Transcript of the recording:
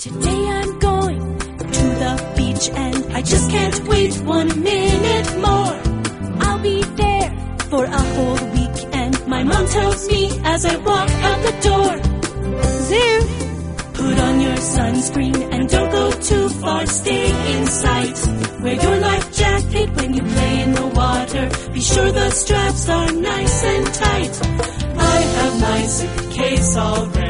Today I'm going to the beach and I just can't wait 1 minute more. I'll be there for a whole week and my mom tells me as I walk out the door, Ziv, put on your sunscreen and don't go too far, stay in sight. Wear your life jacket when you play in the water, be sure the straps are nice and tight. I have my suitcase all ready.